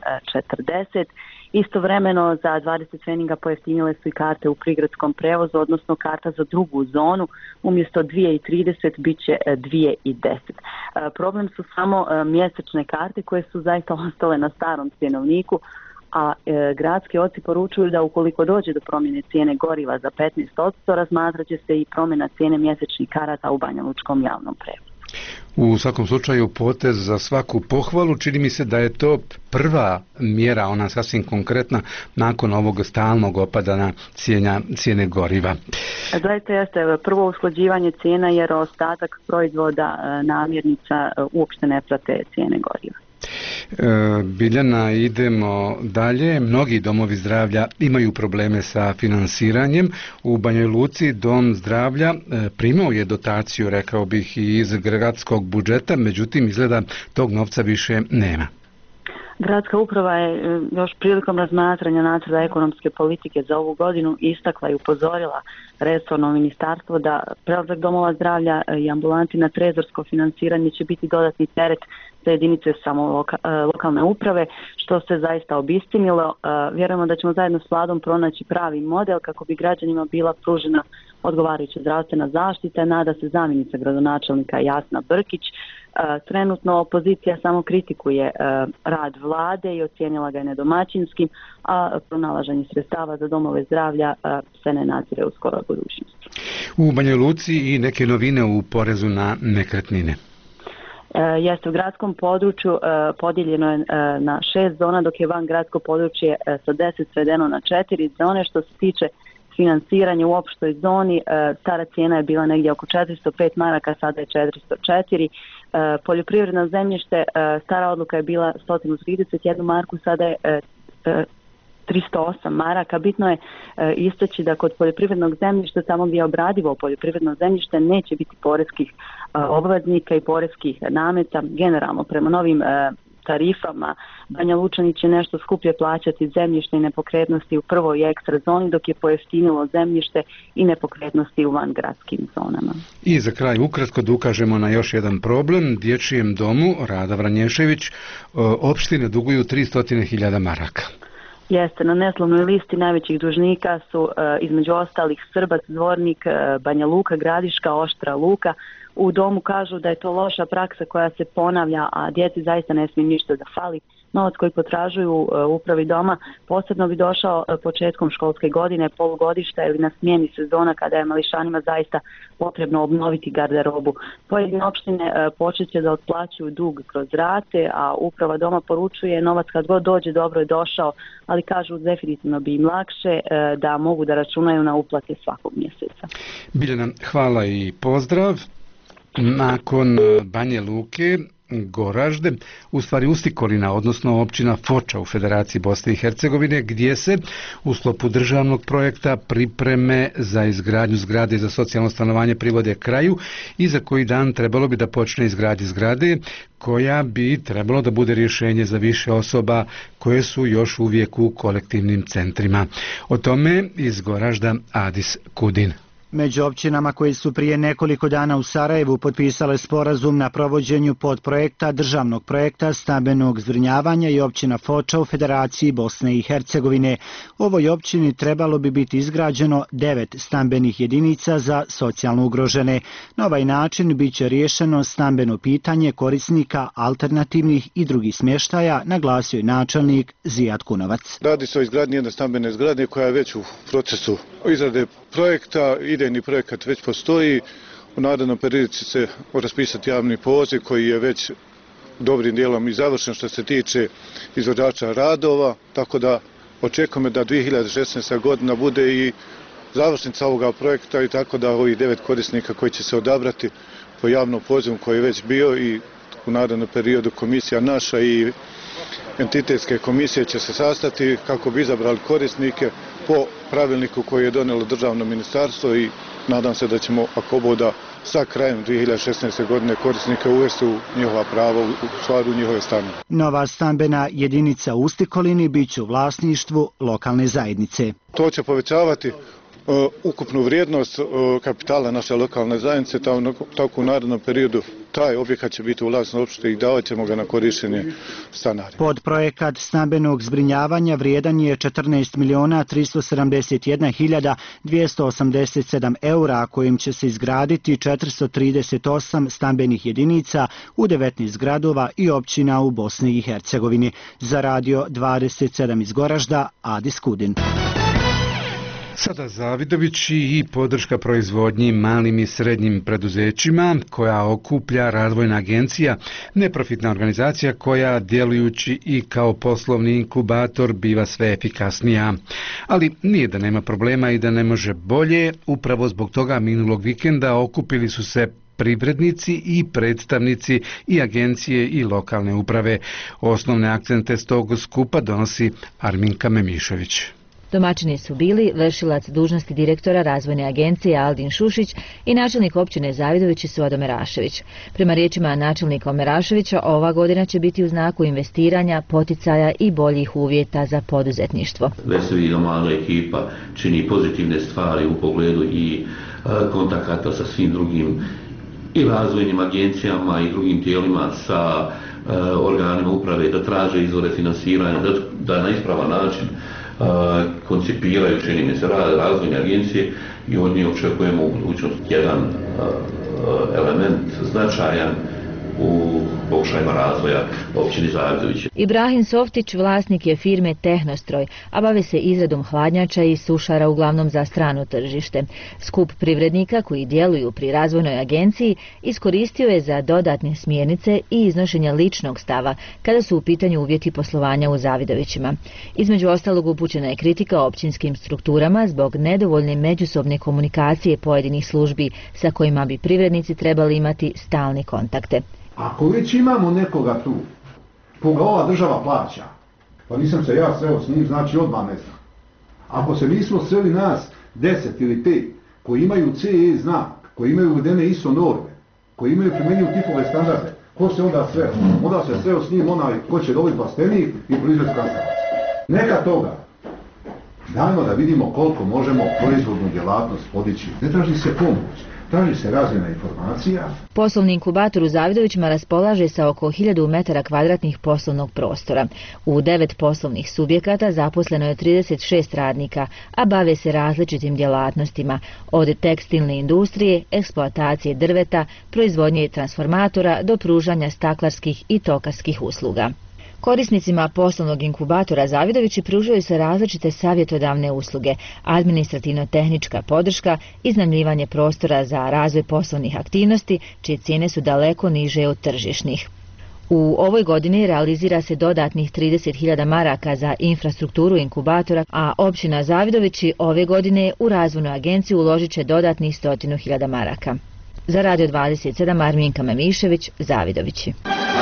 1,40. Istovremeno za 20 treninga pojeftinile su i karte u prigradskom prevozu, odnosno karta za drugu zonu umjesto 2,30 bit će 2,10. Problem su samo mjesečne karte koje su zaista ostale na starom cjenovniku, a gradski oci poručuju da ukoliko dođe do promjene cijene goriva za 15%, razmatrat će se i promjena cijene mjesečnih karata u banjalučkom javnom prevozu. U svakom slučaju potez za svaku pohvalu, čini mi se da je to prva mjera, ona sasvim konkretna, nakon ovog stalnog opadanja cijene goriva. Zaista jeste prvo usklađivanje cijena jer ostatak proizvoda namirnica uopšte ne prate cijene goriva. Biljana, idemo dalje. Mnogi domovi zdravlja imaju probleme sa finansiranjem. U Banjoj Luci dom zdravlja primao je dotaciju, rekao bih, i iz gradskog budžeta, međutim izgleda tog novca više nema. Gradska uprava je još prilikom razmatranja nacrta ekonomske politike za ovu godinu istakla i upozorila resorno ministarstvo da prelazak domova zdravlja i ambulanti na trezorsko finansiranje će biti dodatni teret za jedinice samo lokalne uprave, što se zaista obistinilo. Vjerujemo da ćemo zajedno s vladom pronaći pravi model kako bi građanima bila pružena odgovarajuća zdravstvena zaštita. Nada se zamjenica gradonačelnika Jasna Brkić. Trenutno opozicija samo kritikuje rad vlade i ocijenila ga je nedomaćinskim, a pronalaženje sredstava za domove zdravlja se ne nadzire u skoroj budućnosti. U Banjoj Luci i neke novine u porezu na nekretnine. Jeste, u gradskom području podijeljeno je na 6 zona, dok je van gradsko područje sa 10 svedeno na 4 zone. Što se tiče financiranja u opštoj zoni, stara cijena je bila negdje oko 405 maraka, sada je 404. Poljoprivredno zemljište, stara odluka je bila 131 marku, sada je 308 maraka. Bitno je istaći da kod poljoprivrednog zemljišta, tamo gdje je obradivo poljoprivredno zemljište, neće biti poreskih obveznika i poreskih nameta. Generalno, prema novim tarifama, Banja Lučani će nešto skuplje plaćati zemljište i nepokretnosti u prvoj i ekstra zoni, dok je pojeftinilo zemljište i nepokretnosti u vangradskim zonama. I za kraj ukratko da ukažemo na još jedan problem. Dječjem domu Rada Vranješević opštine duguju 300.000 maraka. Jeste, na neslovnoj listi najvećih dužnika su između ostalih Srbac, Zvornik, Banja Luka, Gradiška, Oštra Luka. U domu kažu da je to loša praksa koja se ponavlja, a djeci zaista ne smije ništa da fali. Novac koji potražuju upravi doma posebno bi došao početkom školske godine, polugodišta ili na smjeni sezona kada je mališanima zaista potrebno obnoviti garderobu. Pojedine opštine počet će da otplaćuju dug kroz rate, a uprava doma poručuje novac kad god dođe dobro je došao, ali kažu definitivno bi im lakše da mogu da računaju na uplate svakog mjeseca. Biljana, hvala i pozdrav. Nakon Banje Luke Goražde, u stvari Ustikolina, odnosno općina Foča u Federaciji Bosne i Hercegovine, gdje se u sklopu državnog projekta pripreme za izgradnju zgrade za socijalno stanovanje privode kraju i za koji dan trebalo bi da počne izgradnja zgrade koja bi trebalo da bude rješenje za više osoba koje su još uvijek u kolektivnim centrima. O tome iz Goražda Adis Kudin. Među općinama koji su prije nekoliko dana u Sarajevu potpisale sporazum na provođenju podprojekta državnog projekta stambenog zbrinjavanja i općina Foča u Federaciji Bosne i Hercegovine. U ovoj općini trebalo bi biti izgrađeno 9 stambenih jedinica za socijalno ugrožene. Na ovaj način bit će riješeno stambeno pitanje korisnika alternativnih i drugih smještaja, naglasio je načelnik Zijad Kunovac. Radi se o izgradnji jedne stambene zgrade koja je već u procesu izrade projekta. Idejni projekat već postoji. U narednom periodu će se raspisati javni poziv koji je već dobrim dijelom i završen što se tiče izvođača radova, tako da očekujemo da 2016. godina bude i završnica ovoga projekta i tako da ovih 9 korisnika koji će se odabrati po javnom pozivu koji je već bio i u narednom periodu komisija naša i entitetske komisije će se sastati kako bi izabrali korisnike po pravilniku koji je donijelo državno ministarstvo i nadam se da ćemo, ako boda, sa krajem 2016. godine korisnike uvesti u njihova prava, u stvari u njihove stanove. Nova stambena jedinica u Ustikolini bit će u vlasništvu lokalne zajednice. To će povećavati ukupnu vrijednost kapitala naše lokalne zajednice, tako u narednom periodu taj objekat će biti u vlasništvu opštine i davat ćemo ga na korištenje stanarima. Podprojekat stambenog zbrinjavanja vrijedan je 14.371.287 eura, kojim će se izgraditi 438 stambenih jedinica u 19 gradova i općina u Bosni i Hercegovini. Za Radio 27 iz Goražda, Adis Kudin. Sada Zavidovići i podrška proizvodnji malim i srednjim preduzećima koja okuplja Razvojna agencija, neprofitna organizacija koja djelujući i kao poslovni inkubator biva sve efikasnija. Ali nije da nema problema i da ne može bolje, upravo zbog toga minulog vikenda okupili su se privrednici i predstavnici i agencije i lokalne uprave. Osnovne akcente s tog skupa donosi Arminka Memišević. Domaćini su bili vršilac dužnosti direktora Razvojne agencije Aldin Šušić i načelnik općine Zavidović Suado Merašević. Prema riječima načelnika Meraševića, ova godina će biti u znaku investiranja, poticaja i boljih uvjeta za poduzetništvo. Veselina mala ekipa čini pozitivne stvari u pogledu i kontakata sa svim drugim i razvojnim agencijama i drugim tijelima, sa organima uprave, da traže izvore finansiranja, da na ispravan način koncipiraju, čini mi se, razvojne agencije i od njih očekujemo u budućnosti jedan element značajan u pokušajima razvoja općine Zavidović. Ibrahim Softić vlasnik je firme Tehnostroj, a bave se izradom hladnjača i sušara uglavnom za strano tržište. Skup privrednika koji djeluju pri Razvojnoj agenciji iskoristio je za dodatne smjernice i iznošenja ličnog stava kada su u pitanju uvjeti poslovanja u Zavidovićima. Između ostalog upućena je kritika općinskim strukturama zbog nedovoljne međusobne komunikacije pojedinih službi sa kojima bi privrednici trebali imati stalne kontakte. Ako već imamo nekoga tu, koga ova država plaća, pa nisam se ja sreo s njim, znači odmah ne znam. Ako se nismo sreli nas 10 ili 5 koji imaju CE znak, koji imaju uvedene ISO norme, koji imaju primjenjivu tipove standarde, ko se onda sreo? Onda se sreo s njim onaj ko će dobiti plastenik i proizvesti krastavac. Neka toga. Dajmo da vidimo koliko možemo proizvodnu djelatnost podići. Ne traži se pomoć. Traži se razmjena informacija. Poslovni inkubator u Zavidovićima raspolaže sa oko 1000 metara kvadratnih poslovnog prostora. U 9 poslovnih subjekata zaposleno je 36 radnika, a bave se različitim djelatnostima, od tekstilne industrije, eksploatacije drveta, proizvodnje transformatora do pružanja staklarskih i tokarskih usluga. Korisnicima poslovnog inkubatora Zavidovići pružaju se različite savjetodavne usluge, administrativno-tehnička podrška, iznajmljivanje prostora za razvoj poslovnih aktivnosti, čije cijene su daleko niže od tržišnih. U ovoj godini realizira se dodatnih 30.000 maraka za infrastrukturu inkubatora, a općina Zavidovići ove godine u Razvojnu agenciju uložit će dodatnih 100.000 maraka. Za Radio 27 Arminka Memišević, Zavidovići.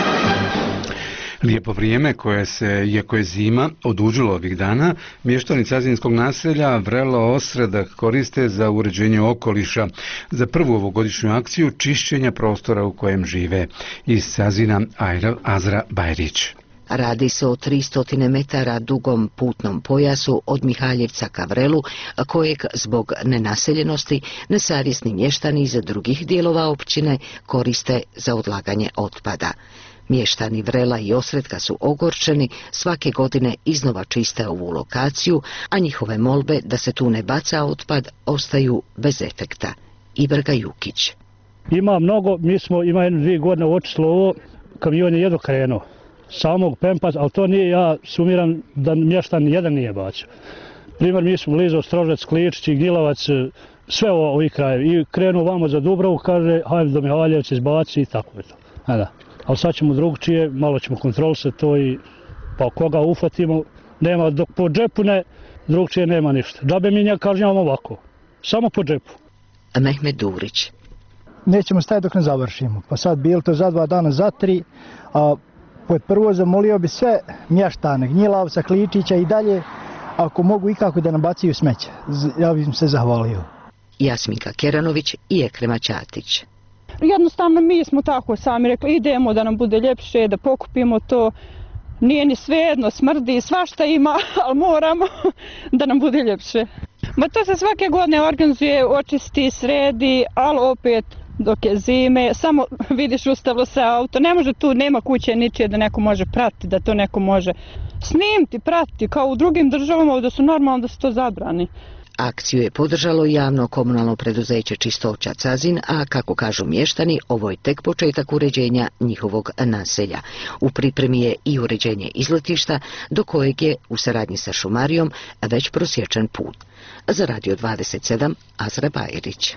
Lijepo vrijeme iako je zima, odužilo ovih dana, mještani cazinskog naselja Vrelo Osredak koriste za uređenje okoliša za prvu ovogodišnju akciju čišćenja prostora u kojem žive. Iz Cazina Azra Bajrić. Radi se o 300 metara dugom putnom pojasu od Mihaljevca ka Vrelu, kojeg zbog nenaseljenosti nesavjesni mještani iz drugih dijelova općine koriste za odlaganje otpada. Mještani Vrela i Osretka su ogorčeni, svake godine iznova čiste ovu lokaciju, a njihove molbe da se tu ne baca otpad ostaju bez efekta. Ibrga Jukić. Ima mnogo, ima 2 godine očistilo ovo, kamion je jedno krenuo. Samog Pempas, ali to nije, ja sumiram da mještan jedan nije bacio. Primjer, mi smo blizu Strožec, Kličić i Gnjilavac, sve ovi krajevi. I krenu vamo za Dubravu, kaže, hajde do Mihaljevca izbaci i tako je to. Da. Ali sad ćemo drugčije, malo ćemo kontrolisati to i pa koga ufatimo, nema, dok po džepu ne, drugčije nema ništa. Džabe mi njega kažnjavamo ovako, samo po džepu. Mehmet Durić. Nećemo stajati dok ne završimo, pa sad bilo to za 2 dana, za 3, a prvo zamolio bi sve mještane Gnjilavca, Kličića i dalje, ako mogu ikako da nabaciju smeće. Ja bih im se zahvalio. Jasminka Keranović i Ekrema Ćatić. Jednostavno mi smo tako sami rekli, idemo da nam bude ljepše, da pokupimo to. Nije ni svejedno, smrdi, svašta ima, ali moramo da nam bude ljepše. Ma to se svake godine organizuje, očisti, sredi, ali opet dok je zime, samo vidiš ustavilo se auto, ne može tu, nema kuće ničije da neko može pratiti, da to neko može snimiti, pratiti, kao u drugim državama da su normalno da se to zabrani. Akciju je podržalo javno komunalno preduzeće Čistoća Cazin, a kako kažu mještani, ovo je tek početak uređenja njihovog naselja. U pripremi je i uređenje izletišta, do kojeg je u saradnji sa šumarijom već prosječen put. Za Radio 27, Azra Bajrić.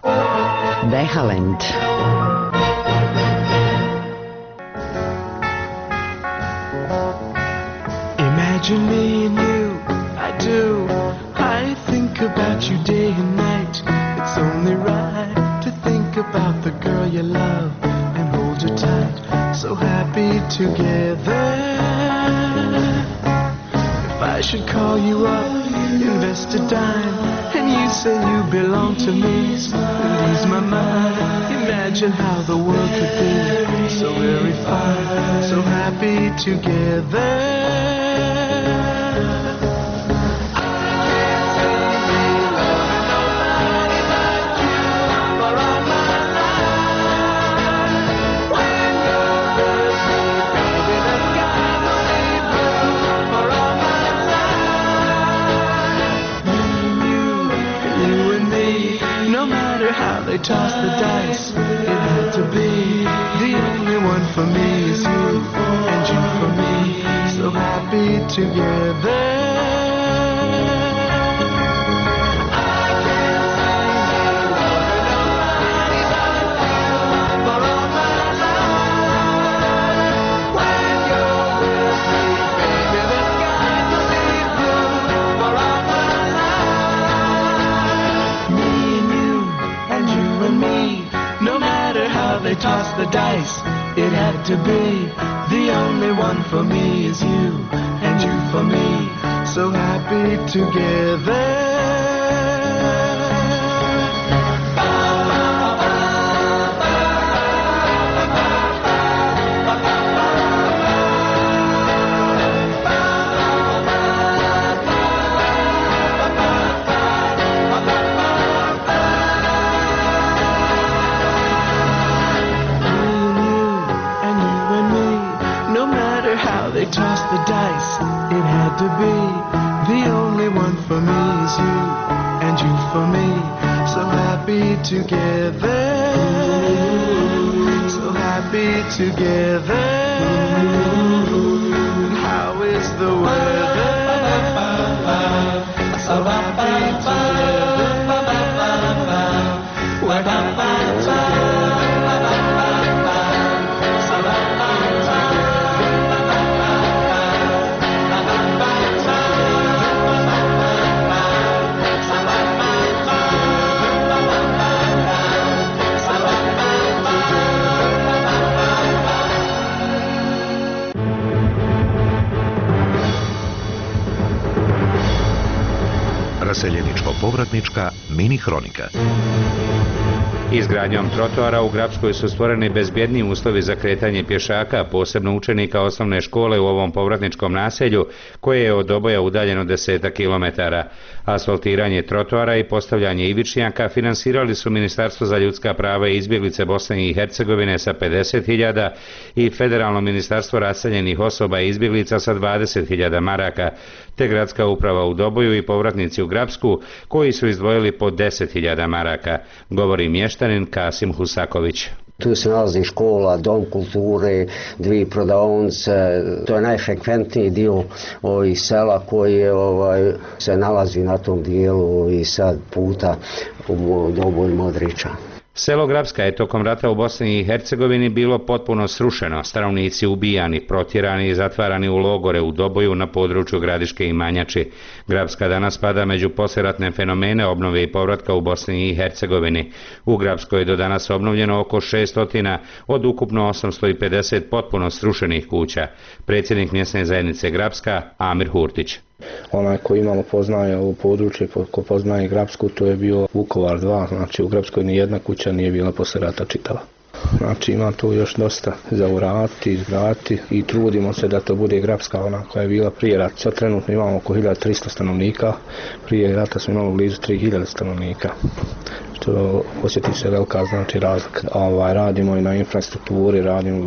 Behalend. Imagine me and you, I do. I think about you day and night. It's only right to think about the girl you love and hold her tight. So happy together. If I should call you up, invest a dime, and you say you belong to me, it ease my mind. Imagine how the world could be so very fine, so happy together. They tossed the dice, it had to be. The only one for me is you, and you for me, so happy together. They tossed the dice, it had to be. The only one for me is you, and you for me, so happy together. They tossed the dice, it had to be. The only one for me is you, and you for me, so happy together. So happy together. How is the weather? So happy together. We're happy together. Useljeničko-povratnička mini hronika. Izgradnjom trotoara u Grapskoj su stvoreni bezbjedniji uslovi za kretanje pješaka, posebno učenika osnovne škole u ovom povratničkom naselju, koje je od Doboja udaljeno 10 kilometara. Asfaltiranje trotoara i postavljanje ivičnjaka finansirali su Ministarstvo za ljudska prava i izbjeglice Bosne i Hercegovine sa 50.000 i Federalno ministarstvo raseljenih osoba i izbjeglica sa 20.000 maraka, te gradska uprava u Doboju i povratnici u Grapsku, koji su izdvojili po 10.000 maraka, govori mještanin Kasim Husaković. Tu se nalazi škola, dom kulture, 2 prodavnice. To je najfrekventniji dio ovih sela koji se nalazi na tom dijelu i sad puta u Doboju Modrića. Selo Grapska je tokom rata u Bosni i Hercegovini bilo potpuno srušeno, stanovnici ubijani, protjerani i zatvarani u logore u Doboju na području Gradiške i Manjači. Grapska danas spada među poslijeratne fenomene obnove i povratka u Bosni i Hercegovini. U Grapskoj je do danas obnovljeno oko 600 od ukupno 850 potpuno srušenih kuća. Predsjednik mjesne zajednice Grapska, Amir Hurtić. Onaj koji imamo poznaje ovo područje, ko poznaje Grapsku, to je bio Vukovar 2, znači u Grapskoj ni jedna kuća nije bila poslije rata čitava. Znači ima tu još dosta za uraditi, izgraditi i trudimo se da to bude Grapska ona koja je bila prije rata. Sad trenutno imamo oko 1300 stanovnika, prije rata smo imali blizu 3000 stanovnika. Što osjeti se velika znači razlika. Radimo i na infrastrukturi,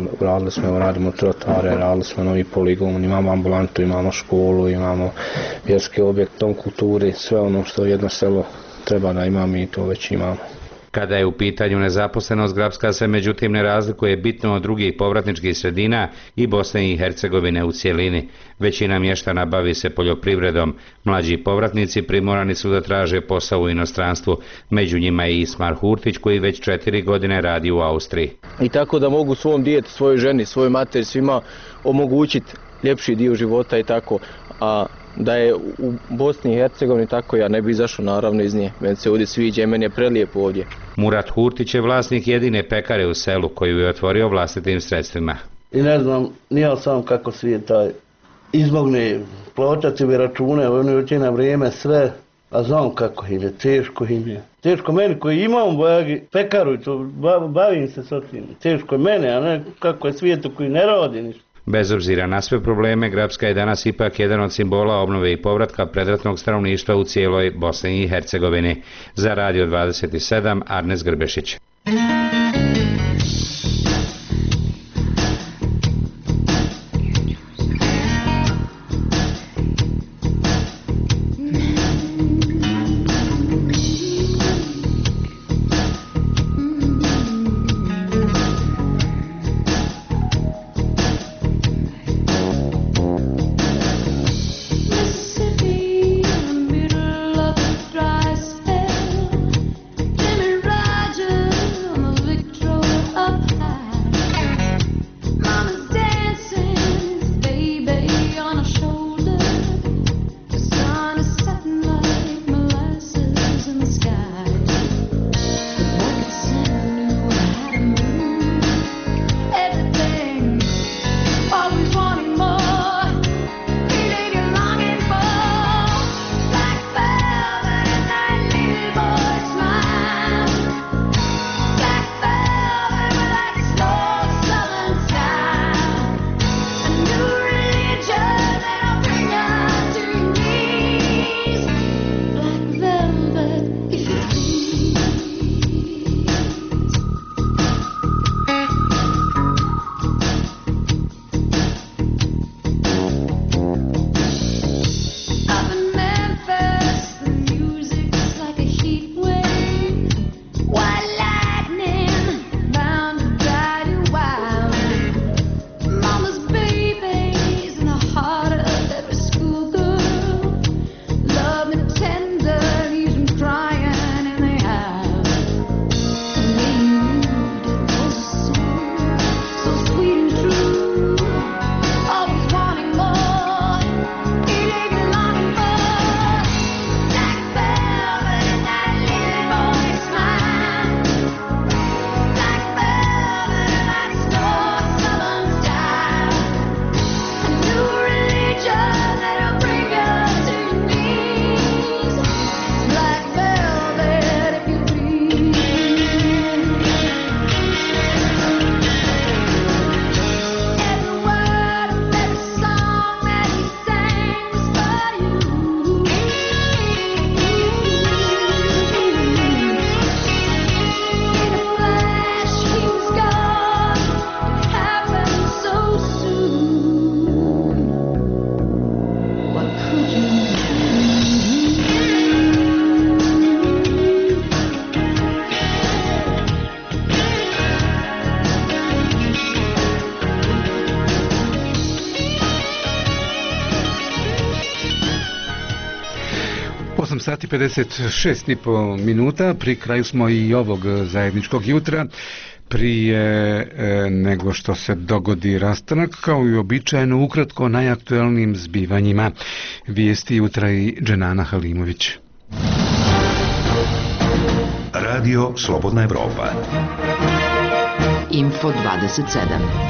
radimo trotare, radili smo novi poligon, imamo ambulantu, imamo školu, imamo vjerski objekt, dom kulturi, sve ono što jedno selo treba da ima, mi to već imamo. Kada je u pitanju nezaposlenost, Grapska se međutim ne razlikuje bitno od drugih povratničkih sredina i Bosne i Hercegovine u cjelini. Većina mještana bavi se poljoprivredom. Mlađi povratnici primorani su da traže posao u inostranstvu. Među njima je Ismar Hurtić koji već 4 godine radi u Austriji. I tako da mogu svom djetetu, svojoj ženi, svojoj materi, svima omogućiti ljepši dio života i tako. A da je u Bosni i Hercegovini tako, ja ne bi izašao naravno iz nje. Meni se ovdje sviđa i meni je prelijepo ovdje. Murat Hurtić je vlasnik jedine pekare u selu koju je otvorio vlastitim sredstvima. I ne znam, nije sam kako svijet taj izmogne plaćati mi račune, oni ući na vrijeme sve, a znam kako im je, teško im je. Teško meni koji imam pekaru i to bavim se s tim. Teško je mene, a ne kako je svijetu koji ne radi ništa. Bez obzira na sve probleme, Grapska je danas ipak jedan od simbola obnove i povratka predratnog stanovništva u cijeloj Bosni i Hercegovini. Za Radio 27, Arnes Grbešić. Jimmy Rogers sati 56,5 minuta, pri kraju smo i ovog zajedničkog jutra. Prije nego što se dogodi rastanak, kao i običajno ukratko o najaktuelnijim zbivanjima. Vijesti jutra i Dženana Halimović. Radio Slobodna Evropa. Info 27.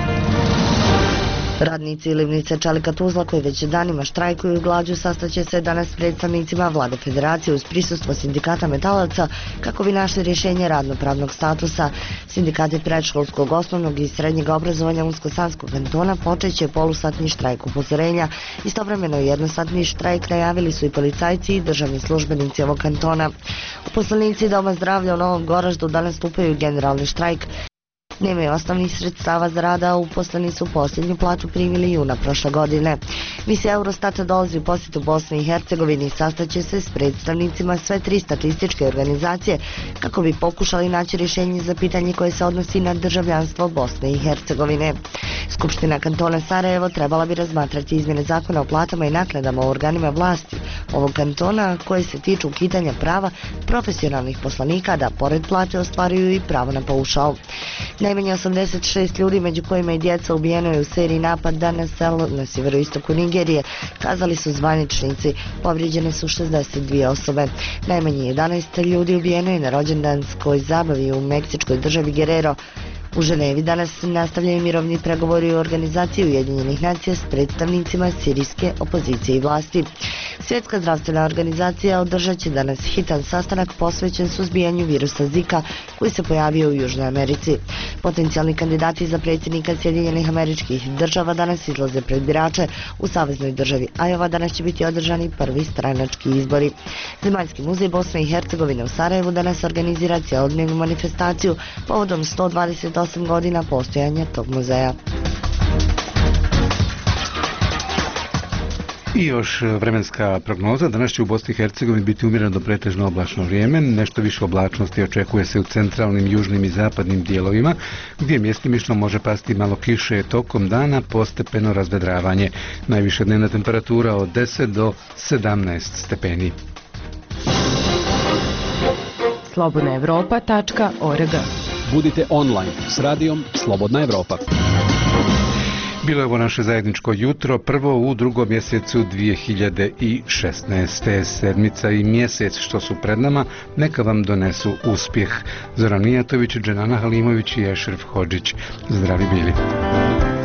Radnici Livnice Čelika Tuzla koji već danima štrajkuju i glađu sastaće se danas s predstavnicima Vlade Federacije uz prisustvo sindikata metalaca kako bi našli rješenje radnopravnog statusa. Sindikati predškolskog, osnovnog i srednjeg obrazovanja Unsko-Sanskog kantona počeće polusatni štrajk upozorenja. Istovremeno jednosatni štrajk najavili su i policajci i državni službenici ovog kantona. Uposlenici Doma zdravlja u Novom Goraždu danas stupaju generalni štrajk. Nemaju osnovnih sredstava za rada, a uposleni su posljednju platu primili juna prošle godine. Misija Eurostata dolazi u posjetu Bosne i Hercegovini i sastaće se s predstavnicima sve 3 statističke organizacije kako bi pokušali naći rješenje za pitanje koje se odnosi na državljanstvo Bosne i Hercegovine. Skupština kantona Sarajevo trebala bi razmatrati izmjene zakona o platama i naknadama u organima vlasti ovog kantona koje se tiču ukidanja prava profesionalnih poslanika da pored plate ostvaruju i pravo na paušal. Najmanje 86 ljudi, među kojima i djeca, ubijeno je u seriji napada na selo na sjeveroistoku Nigerije, kazali su zvaničnici. Povrijeđene su 62 osobe. Najmanje 11 ljudi ubijeno je na rođendanskoj zabavi u meksičkoj državi Guerrero. U Ženevi danas nastavljaju mirovni pregovori u organizaciji Ujedinjenih nacija s predstavnicima sirijske opozicije i vlasti. Svjetska zdravstvena organizacija održat će danas hitan sastanak posvećen suzbijanju virusa Zika koji se pojavio u Južnoj Americi. Potencijalni kandidati za predsjednika Sjedinjenih Američkih Država danas izlaze pred birače. U saveznoj državi Iowa danas će biti održani prvi stranački izbori. Zemaljski muzej Bosne i Hercegovine u Sarajevu danas organizira cjelodnevnu manifestaciju povodom 128 godina postojanja tog muzeja. I još vremenska prognoza. Danas će u Bosni i Hercegovini biti umjereno do pretežno oblačno vrijeme. Nešto više oblačnosti očekuje se u centralnim, južnim i zapadnim dijelovima, gdje mjestimično može pasti malo kiše tokom dana, postepeno razvedravanje. Najviša dnevna temperatura od 10 do 17 stepeni. slobodnaevropa.org. Budite online s radijom Slobodna Evropa. Bilo je ovo naše zajedničko jutro, prvo u drugom mjesecu 2016. Sedmica i mjesec što su pred nama, neka vam donesu uspjeh. Zoran Mijatović, Dženana Halimović i Ešref Hodžić. Zdravi bili.